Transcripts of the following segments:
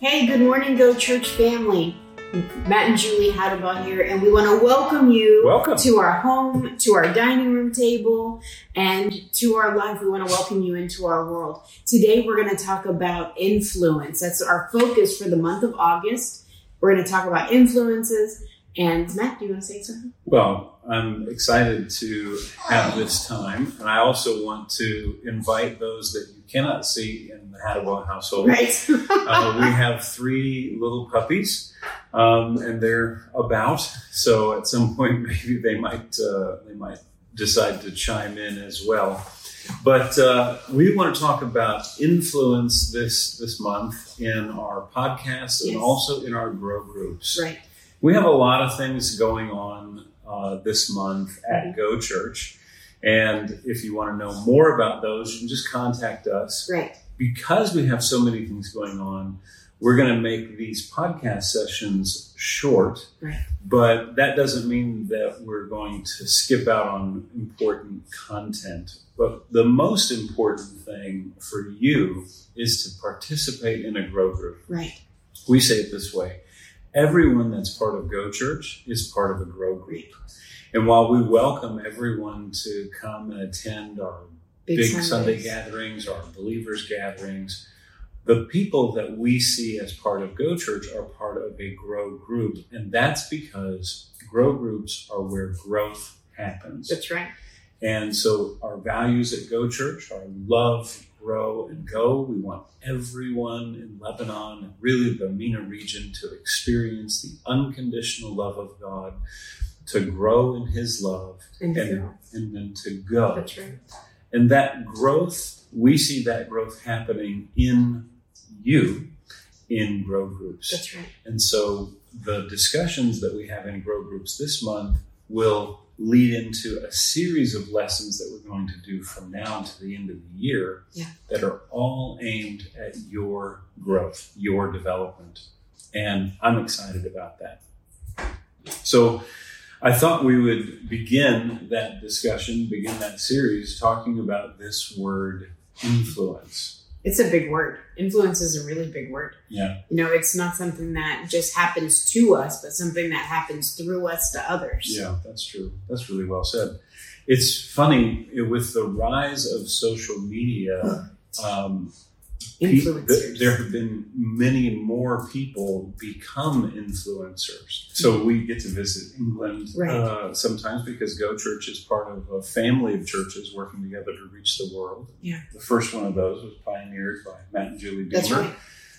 Hey, good morning, Go Church family. Matt and Julie Hadaba here, and we want to welcome you to our home, to our dining room table, and to our life. We want to welcome you into our world. Today, we're going to talk about influence. That's our focus for the month of August. We're going to talk about influences. And Matt, do you want to say something? Well, I'm excited to have this time, and I also want to invite those that you cannot see in the Hadaba household. Right. We have 3 little puppies, and they're about. So at some point, maybe they might decide to chime in as well. But we want to talk about influence this month in our podcast and also in our grow groups. Right. We have a lot of things going on this month at Go Church. And if you want to know more about those, you can just contact us. Right. Because we have so many things going on, we're going to make these podcast sessions short. Right. But that doesn't mean that we're going to skip out on important content. But the most important thing for you is to participate in a grow group. Right. We say it this way. Everyone that's part of Go Church is part of a grow group. And while we welcome everyone to come and attend our big Sunday gatherings, our believers gatherings, the people that we see as part of Go Church are part of a grow group. And that's because grow groups are where growth happens. That's right. And so our values at Go Church are love, grow, and go. We want everyone in Lebanon and really the MENA region to experience the unconditional love of God, to grow in His love, and then to go. That's right. And that growth, we see that growth happening in you in grow groups. That's right. And so the discussions that we have in grow groups this month will lead into a series of lessons that we're going to do from now to the end of the year that are all aimed at your growth, your development. And I'm excited about that. So I thought we would begin that discussion, begin that series talking about this word influence. It's a big word. Influence is a really big word. Yeah. You know, it's not something that just happens to us, but something that happens through us to others. Yeah, that's true. That's really well said. It's funny, with the rise of social media, there have been many more people become influencers. So we get to visit England sometimes because Go Church is part of a family of churches working together to reach the world. Yeah. The first one of those was pioneered by Matt and Julie Beamer. That's right.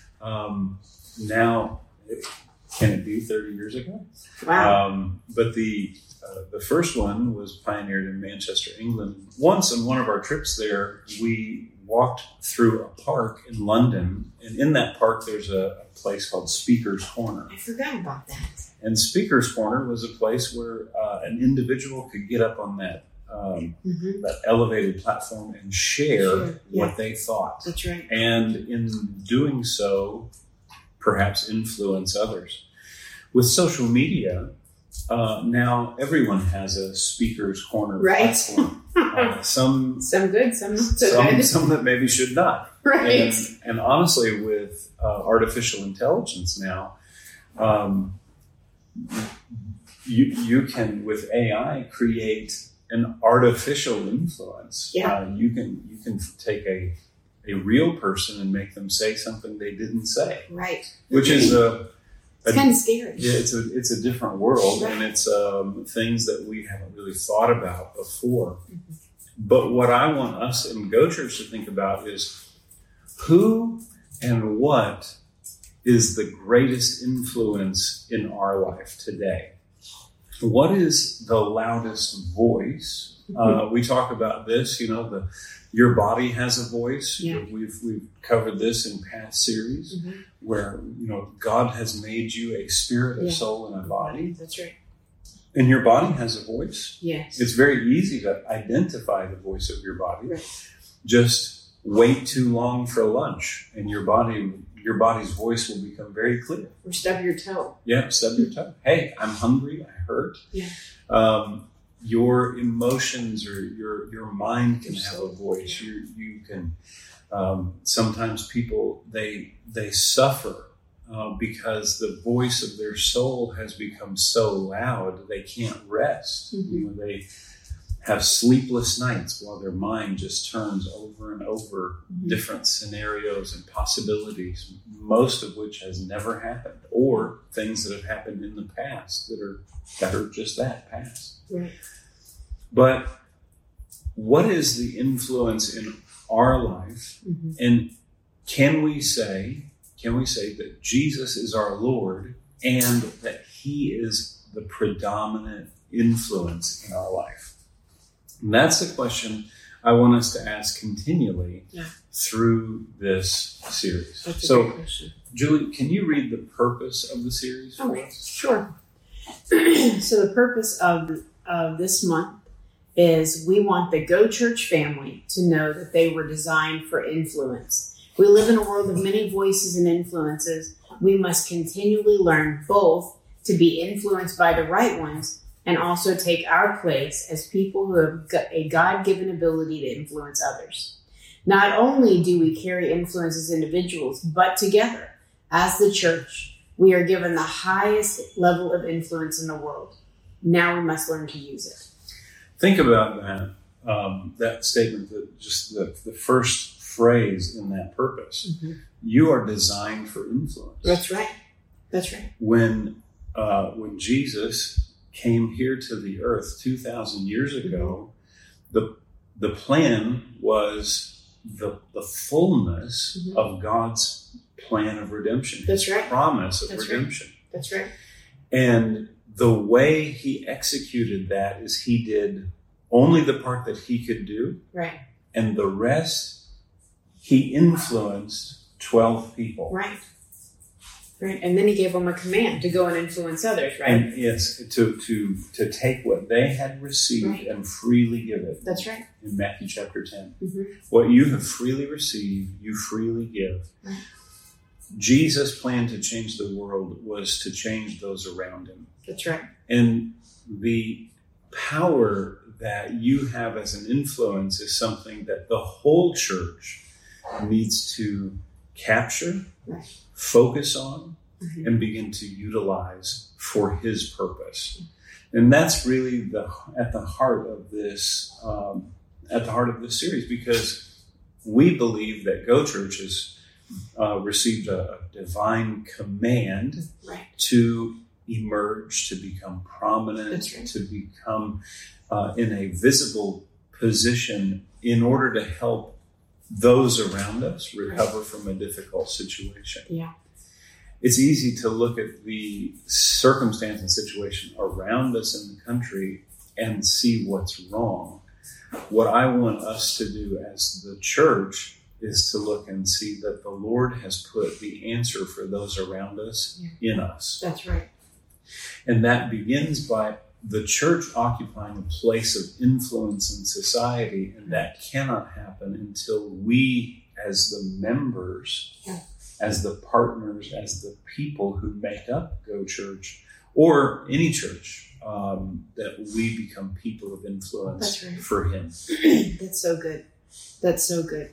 Now, can it be 30 years ago? Wow. But the first one was pioneered in Manchester, England. Once on one of our trips there, we walked through a park in London, and in that park there's a place called Speaker's Corner. I forgot about that. And Speaker's Corner was a place where an individual could get up on that that elevated platform and share what they thought. That's right. And in doing so, perhaps influence others. With social media, now everyone has a Speaker's Corner platform. Some good, some that maybe should not. Right. And honestly, with artificial intelligence now, you can, with AI, create an artificial influence. Yeah. You can take a real person and make them say something they didn't say. Right. Which is it's kind of scary. Yeah, it's a different world, and it's things that we haven't really thought about before. Mm-hmm. But what I want us in Go Church to think about is who and what is the greatest influence in our life today? What is the loudest voice? We talk about this, your body has a voice. Yeah. We've covered this in past series where, God has made you a spirit, a soul, and a body. That's right. And your body has a voice. Yes. It's very easy to identify the voice of your body. Right. Just wait too long for lunch and your body's voice will become very clear. Or stub your toe. Yeah, stub your toe. Hey, I'm hungry, I hurt. Yeah. Your emotions or your mind can have a voice. You can sometimes people they suffer because the voice of their soul has become so loud they can't rest. They have sleepless nights while their mind just turns over and over different scenarios and possibilities, most of which has never happened, or things that have happened in the past that are just that, past. Right. But what is the influence in our life? And can we say that Jesus is our Lord and that he is the predominant influence in our life? And that's the question I want us to ask continually through this series. That's a great question. Julie, can you read the purpose of the series for us? Sure. So the purpose of this month is we want the Go Church family to know that they were designed for influence. We live in a world of many voices and influences. We must continually learn both to be influenced by the right ones and also take our place as people who have got a God-given ability to influence others. Not only do we carry influence as individuals, but together, as the church, we are given the highest level of influence in the world. Now we must learn to use it. Think about that statement, just the first phrase in that purpose. You are designed for influence. That's right. That's right. When Jesus came here to the earth 2,000 years ago, the plan was the fullness of God's plan of redemption. That's right. Promise of redemption. Right. That's right. And the way he executed that is he did only the part that he could do. Right. And the rest, he influenced 12 people. Right. Right. And then he gave them a command to go and influence others, right? And yes, to take what they had received and freely give it. That's right. In Matthew chapter 10. What you have freely received, you freely give. Right. Jesus' plan to change the world was to change those around him. That's right. And the power that you have as an influence is something that the whole church needs to capture, focus on, and begin to utilize for his purpose. And that's really at the heart of this series, because we believe that Go Church has received a divine command to emerge, to become prominent, to become in a visible position in order to help those around us recover from a difficult situation. Yeah. It's easy to look at the circumstance and situation around us in the country and see what's wrong. What I want us to do as the church is to look and see that the Lord has put the answer for those around us in us. That's right. And that begins by the church occupying a place of influence in society, and that cannot happen until we, as the members, as the partners, as the people who make up Go Church, or any church, that we become people of influence for him. That's so good. That's so good.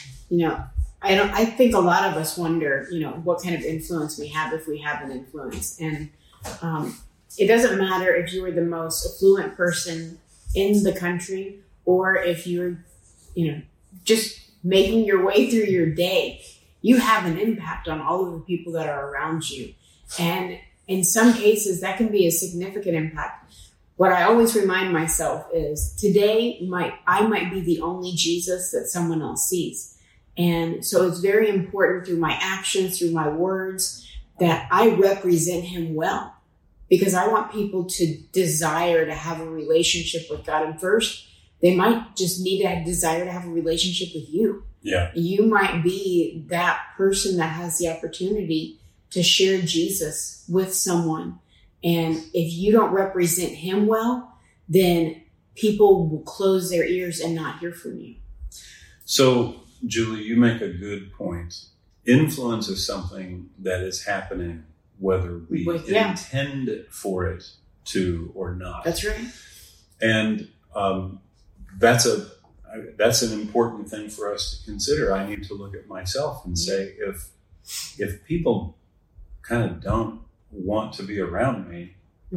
I think a lot of us wonder, what kind of influence we have if we have an influence. And it doesn't matter if you are the most affluent person in the country or if you're, just making your way through your day. You have an impact on all of the people that are around you. And in some cases, that can be a significant impact. What I always remind myself is today I might be the only Jesus that someone else sees. And so it's very important through my actions, through my words, that I represent him well. Because I want people to desire to have a relationship with God. And first, they might just need a desire to have a relationship with you. Yeah. You might be that person that has the opportunity to share Jesus with someone. And if you don't represent him well, then people will close their ears and not hear from you. So, Julie, you make a good point. Influence is something that is happening whether we intend for it to or not. That's right. And that's an important thing for us to consider. I need to look at myself and say, if people kind of don't want to be around me,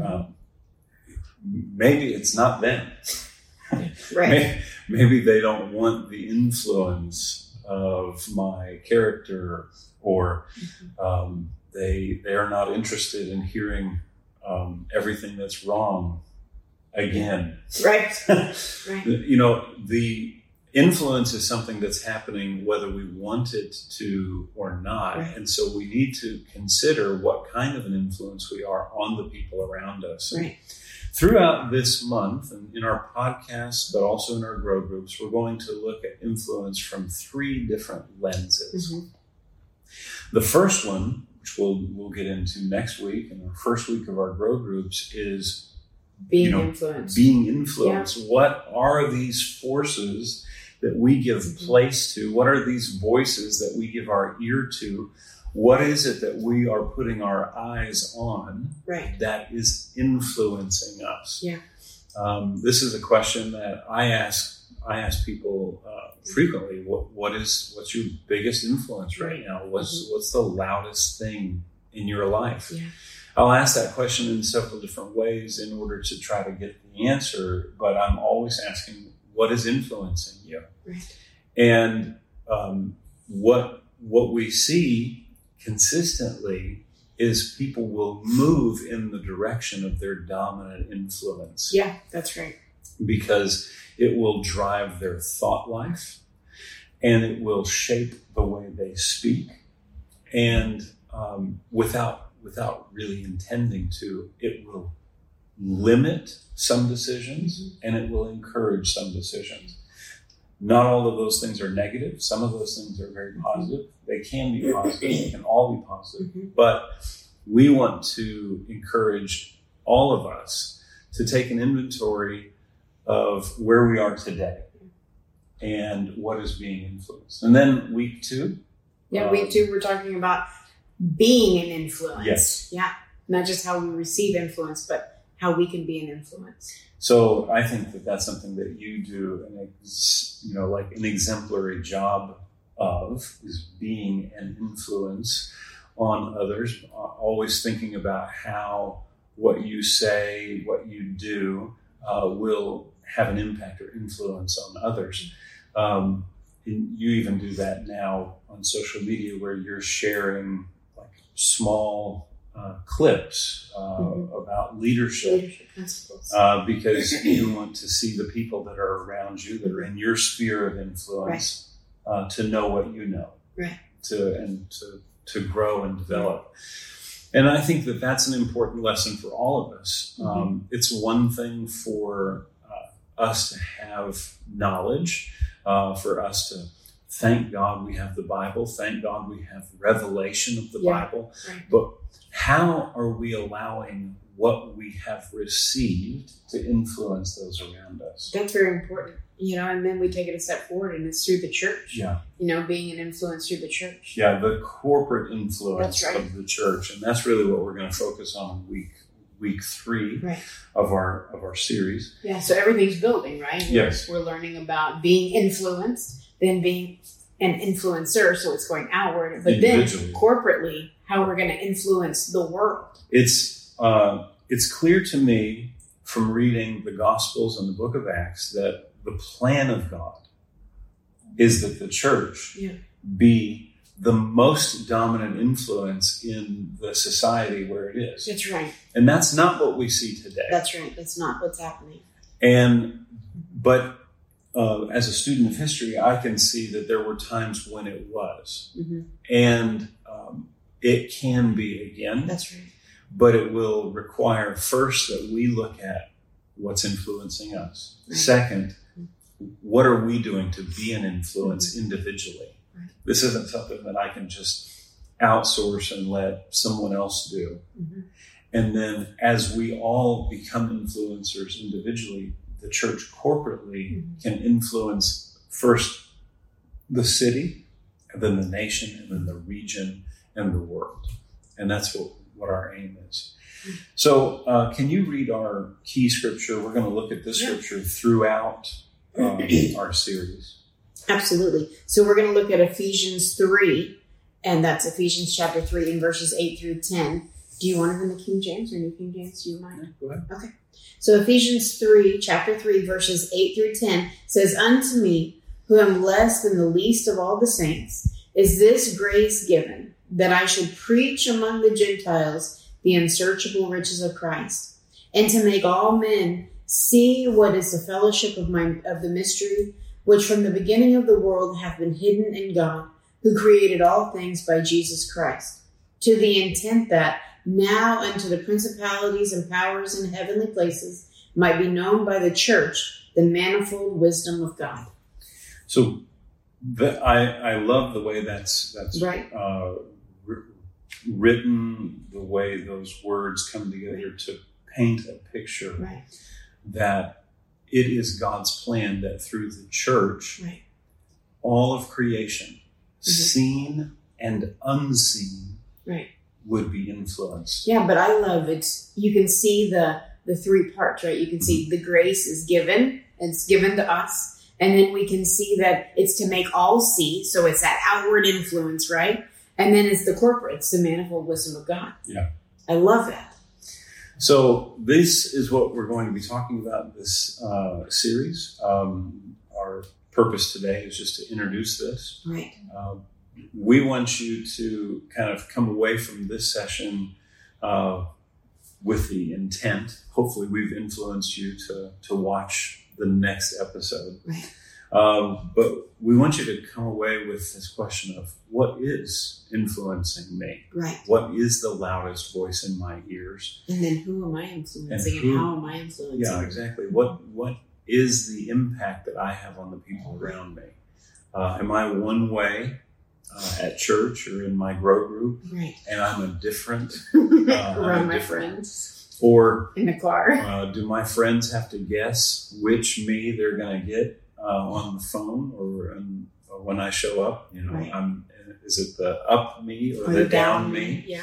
maybe it's not them. Right. Maybe they don't want the influence of my character, or they are not interested in hearing everything that's wrong again. Right. Right. You know, the influence is something that's happening whether we want it to or not. Right. And so we need to consider what kind of an influence we are on the people around us. Right. Throughout this month, and in our podcast, but also in our grow groups, we're going to look at influence from 3 different lenses. Mm-hmm. The first one, which we'll get into next week, in our first week of our grow groups, is being influenced. Being influenced. Yeah. What are these forces that we give place to? What are these voices that we give our ear to? What is it that we are putting our eyes on that is influencing us? Yeah. This is a question that I ask people frequently. What's your biggest influence right now? What's the loudest thing in your life? Yeah. I'll ask that question in several different ways in order to try to get the answer, but I'm always asking, what is influencing you? Right. And what we see consistently is people will move in the direction of their dominant influence. Yeah, that's right. Because it will drive their thought life, and it will shape the way they speak, and without really intending to, it will limit some decisions, and it will encourage some decisions. Not all of those things are negative. Some of those things are very positive. They can be positive. They can all be positive. But we want to encourage all of us to take an inventory of where we are today and what is being influenced. And then week 2. Yeah, week 2, we're talking about being an influence. Yes. Yeah. Not just how we receive influence, but how we can be an influence. So I think that that's something that you do, like an exemplary job of, is being an influence on others, always thinking about how what you say, what you do, will have an impact or influence on others. And you even do that now on social media, where you're sharing like small clips about leadership principles, because you want to see the people that are around you, that are in your sphere of influence, to know what you know, to grow and develop. And I think that that's an important lesson for all of us. It's one thing for us to have knowledge, for us to thank God we have the Bible, thank God we have revelation of the Bible, but how are we allowing what we have received to influence those around us? That's very important. And then we take it a step forward, and it's through the church. Yeah. Being an influence through the church. Yeah, the corporate influence of the church. And that's really what we're going to focus on week 3 of our series. Yeah, so everything's building, right? Yes. We're learning about being influenced, then being an influencer, so it's going outward, but then corporately, how we're going to influence the world. It's clear to me from reading the Gospels and the book of Acts that the plan of God is that the church be the most dominant influence in the society where it is. That's right. And that's not what we see today. That's right. That's not what's happening. But as a student of history, I can see that there were times when it was. And it can be again. That's right. But it will require first that we look at what's influencing us. Right. Second, what are we doing to be an influence individually? Right. This isn't something that I can just outsource and let someone else do. And then as we all become influencers individually, the church corporately can influence first the city, and then the nation, and then the region, and the world. And that's what our aim is. So can you read our key scripture? We're going to look at this scripture throughout our series. Absolutely. So we're going to look at Ephesians 3, And that's Ephesians chapter 3 and verses 8 through 10. Do you want it in the King James or New King James? Do you mind? Yeah, go ahead. Okay. So Ephesians 3, chapter 3, verses 8 through 10 says, "Unto me, who am less than the least of all the saints, is this grace given, that I should preach among the Gentiles the unsearchable riches of Christ, and to make all men see what is the fellowship of the mystery, which from the beginning of the world hath been hidden in God, who created all things by Jesus Christ, to the intent that now unto the principalities and powers in heavenly places might be known by the church the manifold wisdom of God." So I love the way that's right. Written, the way those words come together to paint a picture right. that it is God's plan that through the church, right. all of creation, seen and unseen, right. would be influenced. Yeah, but I love it. You can see the three parts, right? You can see the grace is given, and it's given to us. And then we can see that it's to make all see. So it's that outward influence, right? And then it's the corporate. It's the manifold wisdom of God. Yeah. I love that. So this is what we're going to be talking about in this series. Our purpose today is just to introduce this. Right. We want you to kind of come away from this session with the intent. Hopefully we've influenced you to watch the next episode. Right. But we want you to come away with this question of what is influencing me? Right. What is the loudest voice in my ears? And then who am I influencing and how am I influencing? Yeah, exactly. What is the impact that I have on the people around me? Am I one way at church or in my grow group? Right. And I'm a different around my friends. Or in the car. Do my friends have to guess which me they're going to get on the phone or when I show up? You know, right. Is it the up me or the down me? Yeah.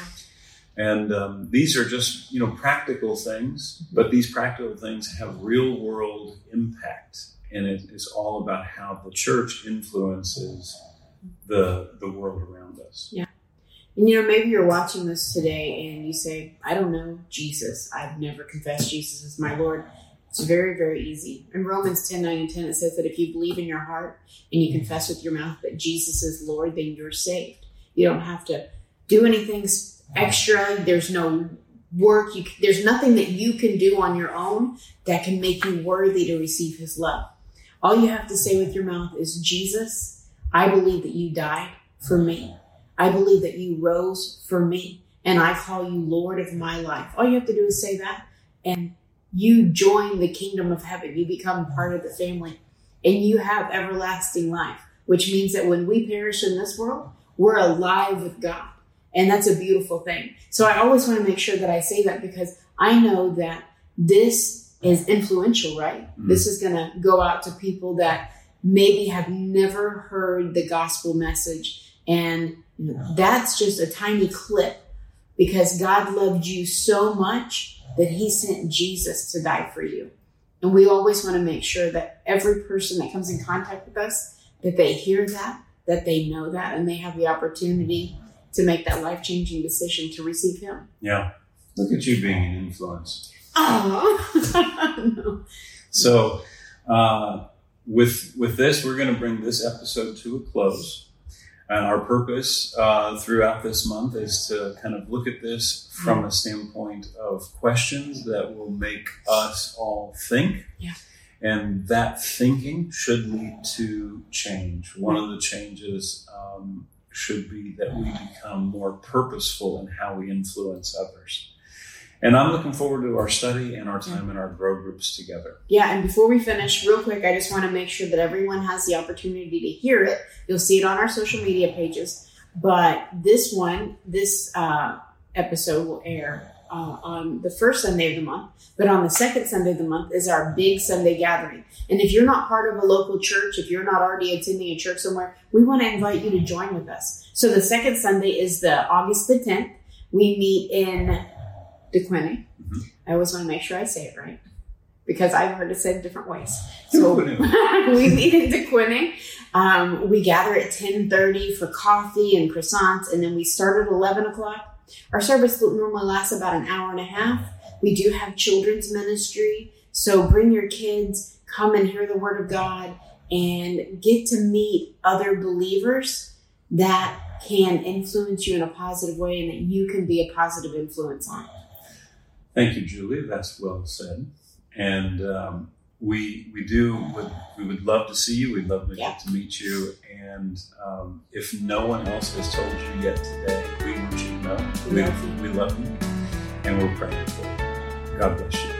And these are just practical things, but these practical things have real world impact, and it is all about how the church influences the world around us. Yeah. And maybe you're watching this today and you say, I don't know Jesus. I've never confessed Jesus as my Lord. It's very, very easy. In Romans 10:9 and 10, it says that if you believe in your heart and you confess with your mouth that Jesus is Lord, then you're saved. You don't have to do anything extra. There's no work. There's nothing that you can do on your own that can make you worthy to receive his love. All you have to say with your mouth is, Jesus, I believe that you died for me. I believe that you rose for me, and I call you Lord of my life. All you have to do is say that, and you join the kingdom of heaven. You become part of the family, and you have everlasting life, which means that when we perish in this world, we're alive with God, and that's a beautiful thing. So I always want to make sure that I say that because I know that this is influential, right? Mm-hmm. This is going to go out to people that maybe have never heard the gospel message, and that's just a tiny clip because God loved you so much that he sent Jesus to die for you. And we always want to make sure that every person that comes in contact with us, that they hear that they know that, and they have the opportunity to make that life-changing decision to receive him. Yeah. Look at you being an influence. Oh, no. So with this, we're going to bring this episode to a close. And our purpose throughout this month is to kind of look at this from a standpoint of questions that will make us all think. Yeah. And that thinking should lead to change. One of the changes should be that we become more purposeful in how we influence others. And I'm looking forward to our study and our time in our grow groups together. Yeah, and before we finish, real quick, I just want to make sure that everyone has the opportunity to hear it. You'll see it on our social media pages. But this episode will air on the first Sunday of the month. But on the second Sunday of the month is our big Sunday gathering. And if you're not part of a local church, if you're not already attending a church somewhere, we want to invite you to join with us. So the second Sunday is August the 10th. We meet in DeQuinny. Mm-hmm. I always want to make sure I say it right. because I've heard it said different ways. So we meet in Tequinning. We gather at 10:30 for coffee and croissants, and then we start at 11 o'clock. Our service normally lasts about an hour and a half. We do have children's ministry, so bring your kids, come and hear the Word of God, and get to meet other believers that can influence you in a positive way and that you can be a positive influence on. Thank you, Julie. That's well said. And we would love to see you. We'd love to get to meet you. And if no one else has told you yet today, we want you to know we love you and we're praying for you. God bless you.